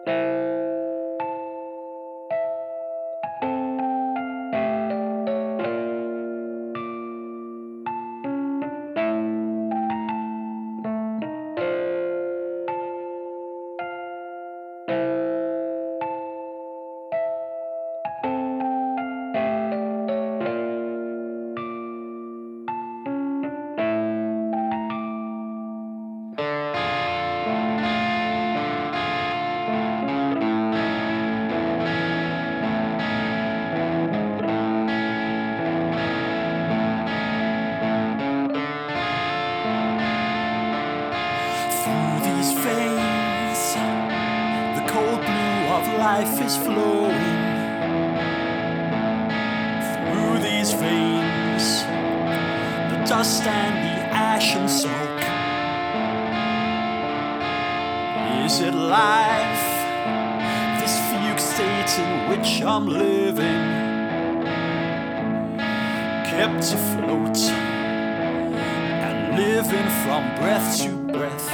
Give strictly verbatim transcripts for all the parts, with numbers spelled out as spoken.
Life is flowing through these veins, the dust and the ash and smoke. Is it life, this fugue state in which I'm living, kept afloat and living from breath to breath?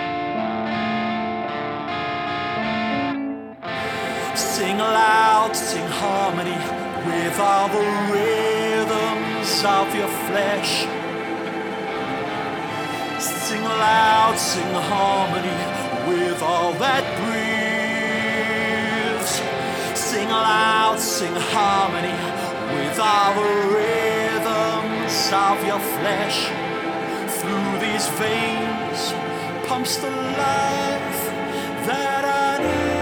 Sing loud, sing harmony with all the rhythms of your flesh. Sing loud, sing harmony with all that breathes. Sing loud, sing harmony with all the rhythms of your flesh. Through these veins pumps the life that I need.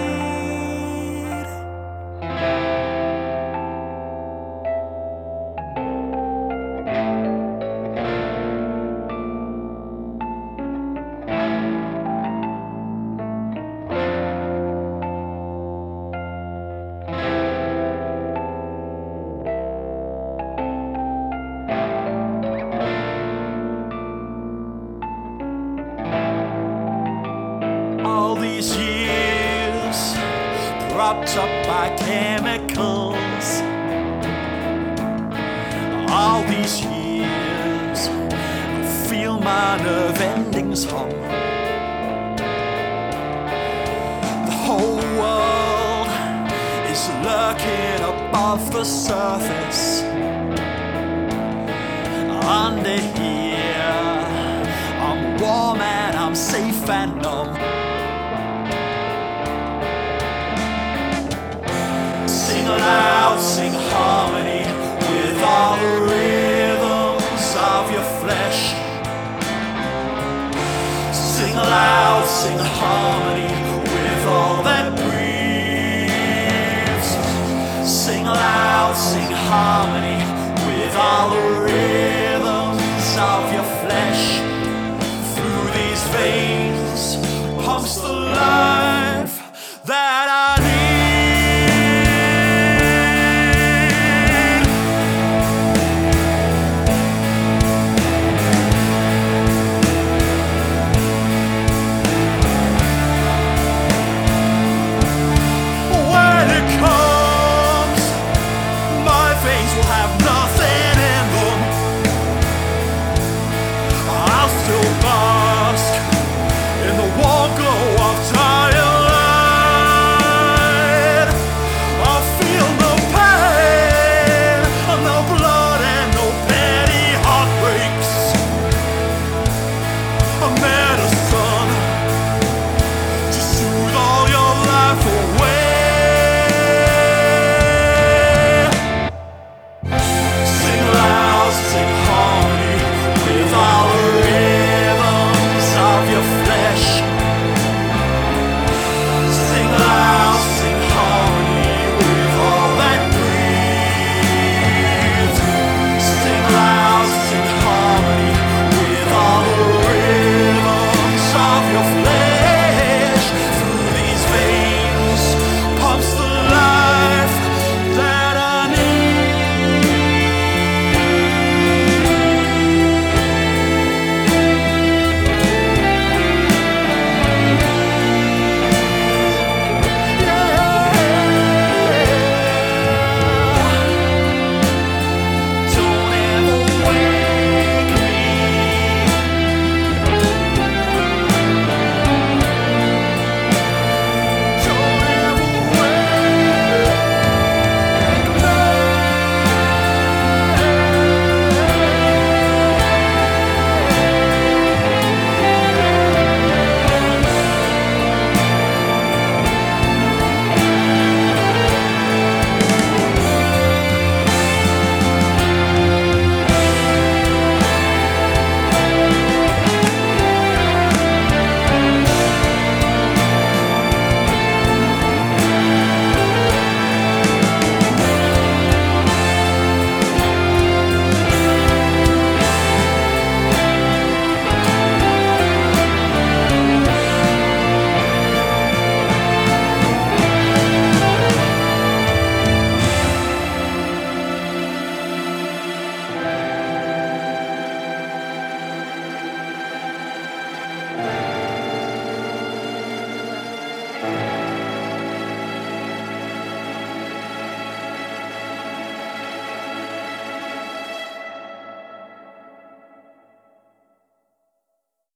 All these years propped up by chemicals, all these years feel my nerve endings hum. The whole world is lurking above the surface. Under here I'm warm and I'm safe and numb. Sing loud, sing harmony with all the rhythms of your flesh. Sing loud, sing harmony with all that breathes. Sing loud, sing harmony with all the rhythms of your flesh. Through these veins pumps the life that